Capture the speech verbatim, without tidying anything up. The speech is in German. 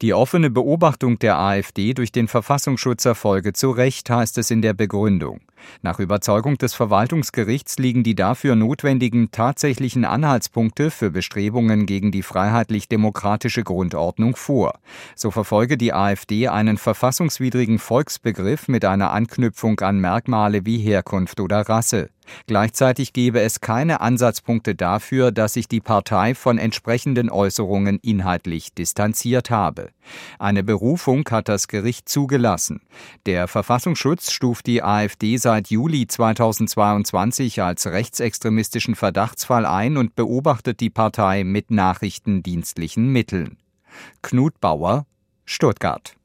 Die offene Beobachtung der AfD durch den Verfassungsschutz erfolge zu Recht, heißt es in der Begründung. Nach Überzeugung des Verwaltungsgerichts liegen die dafür notwendigen tatsächlichen Anhaltspunkte für Bestrebungen gegen die freiheitlich-demokratische Grundordnung vor. So verfolge die AfD einen verfassungswidrigen Volksbegriff mit einer Anknüpfung an Merkmale wie Herkunft oder Rasse. Gleichzeitig gebe es keine Ansatzpunkte dafür, dass sich die Partei von entsprechenden Äußerungen inhaltlich distanziert habe. Eine Berufung hat das Gericht zugelassen. Der Verfassungsschutz stuft die AfD seit Juli zweitausendzweiundzwanzig als rechtsextremistischen Verdachtsfall ein und beobachtet die Partei mit nachrichtendienstlichen Mitteln. Knut Bauer, Stuttgart.